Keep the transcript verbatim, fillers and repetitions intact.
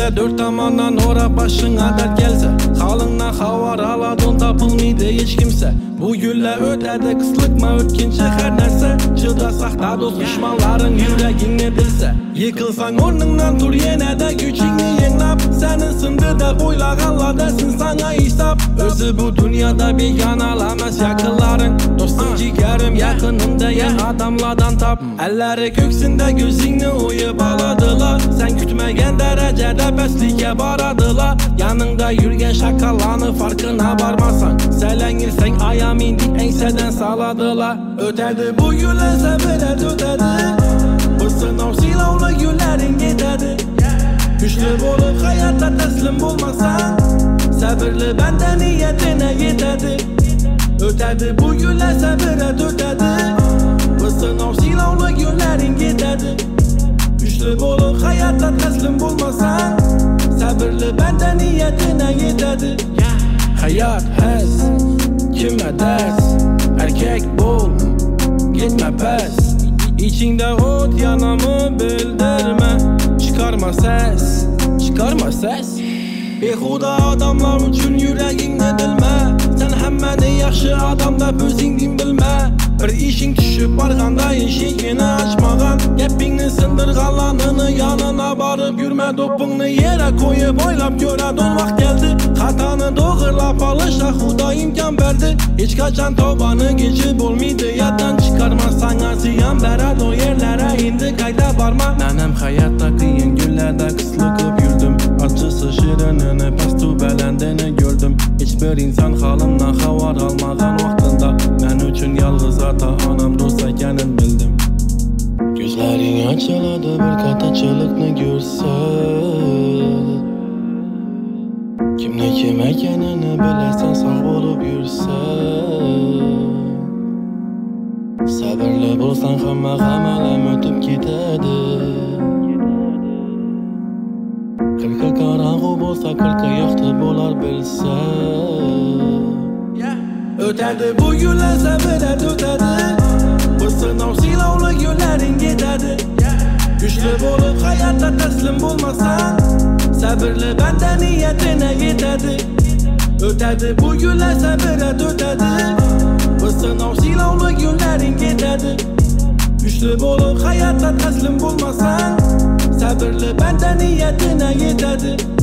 Düşte dört tamandan ora başına dert gelse, halından havar aladın tapılmaydı hiç kimse. Bu gülle ötedi kıslıkma ötkince her nerse, çıdasak da dost düşmanların yüreğin edilse. Yıkılsan ornundan tur yine de gücünü yenap, senin sındı da boylağanla desin sana hesap. Özü bu dünyada bir yanalamaz yakınların, dostum ciğerim yakınında ya adamlardan tap. Elleri köksünde gözünü uyup aladılar, sen kütmegen derecede besliğe baradılar. Yanında yürgen şakalanı farkına varmasan, selengirsen ayağım indi enseden saladılar. Ötedi bu gülen sebelet ötedi, bu sınav silahlı güllerin gitedi. Güçlü olup hayatta teslim olmasan, sabırlı benden niyetine gitedi. Ötedi bu gülen sebelet ötedi, bu sınav silahlı güllerin gitedi. Güçlü olup hayatta teslim olmasan, sabırlı benden niyetine gitedi. Hayat hez, kime ders, erkek bul, gitme pes. İçinde ot yanamı bildirme, çıkarma ses, çıkarma ses. Behuda adamlar üçün yüreğin edilme, sen hemmeni yaxşı adamda özündin bilme. Bir işin düşüp barganda eşiğini açmagan, gepingni sındırganlanını yanına barıp yürme. Dopungni yere koyup oylap göredon vakt geldi, hatanı doğırlap alışa Huda imkan verdi. Hiç kaçan tavbanı geçip olmaydı yaddan, çıkarmazsan ziyan berat o yerlere indi kayda barma. Nenem hayatta kıyın günlerde kıslıkıp yürüdüm, acısı şirinini pastu belendini gördüm. Hiçbir insan halımdan havar almagan vaktında, ben üçün yalğız ata anam dost ekenin bildim. Gözlerin açıladı bir kataçılıkını görse, kimne kim ekenini bilesen sağ olup yürse. Sabırlı bulsan hamma hamalem ötüp gitedi. Kırkı karanğı bolsa kırkı yaktı bolar bilse. Ötedi bu gülen sebelet ötedi, bu sınav silahlı güllerin gitedi. Güçlü olup hayatta teslim olmasan, sabırlı benden niyetine gitedi. Ötedi bu gülen sebelet ötedi, bu sınav silahlı güllerin gitedi. Güçlü olup hayatta teslim olmasan, sabırlı benden niyetine gitedi.